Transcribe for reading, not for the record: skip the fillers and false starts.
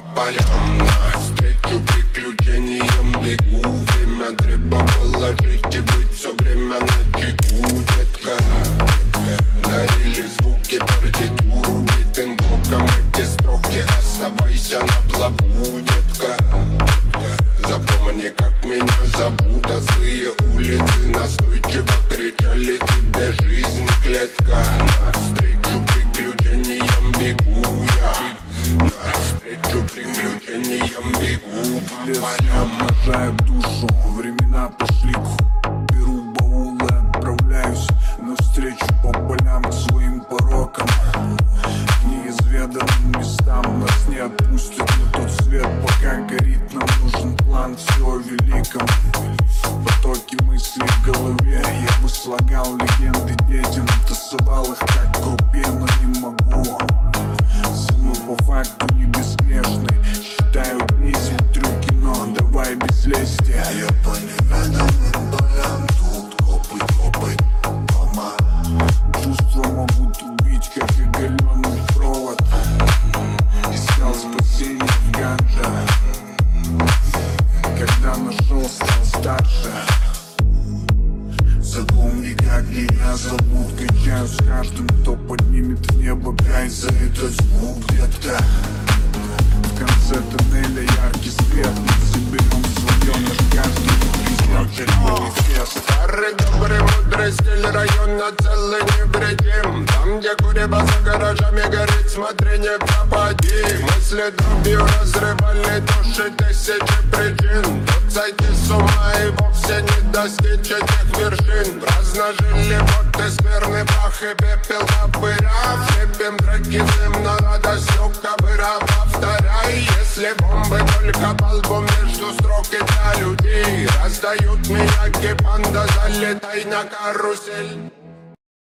полям, навстречу приключениям бегу. Время треба положить и быть все время на чеку, детка. Дарили звуки партитуру, битым боком эти строки. Оставайся на плаву, детка. Запомни, как меня зовут, а злые улицы настойчиво кричали тебе: жизнь клетка. Навстречу приключениям бегу я, навстречу приключениям бегу по полям. Обнажаю душу, времена пошли к беру баулы, отправляюсь навстречу по полям к своим порокам, к неизведанным местам. Нас не отпустят на тот свет, пока горит. Нам нужен план, все о великом. Потоки мыслей в голове, я бы слагал легенды детям, тасовал их как в группе, но не могу. Суммы по факту не бессмешны, считаю дни, трюки, но давай без лести. Я по неведомым полям, тут копы, дома. Чувства могут убить, как оголенный провод. Искал спасение в ганже, когда нашел, стал старше. Запомни, как меня зовут. Качаюсь с каждым, кто поднимет в небо край за этот звук, детка. В конце тоннеля яркий свет, мы соберем свое, наш каждый пиздец манифест. Старый добрый мудрый стиль района целый невредим. Там, где курева за гаражами горит, смотри, не пропади. Мысли дробью разрывали души тысячи причин. Тут сойти с ума и вовсе не достичь этих вершин. Размножили вот и скверный прах и пепел копыра. Влепим треки всем на радость, ковыра. Повторяй, если бомбы только по лбу между строк и для людей. Раздают меня гипанда, залетай на карусель.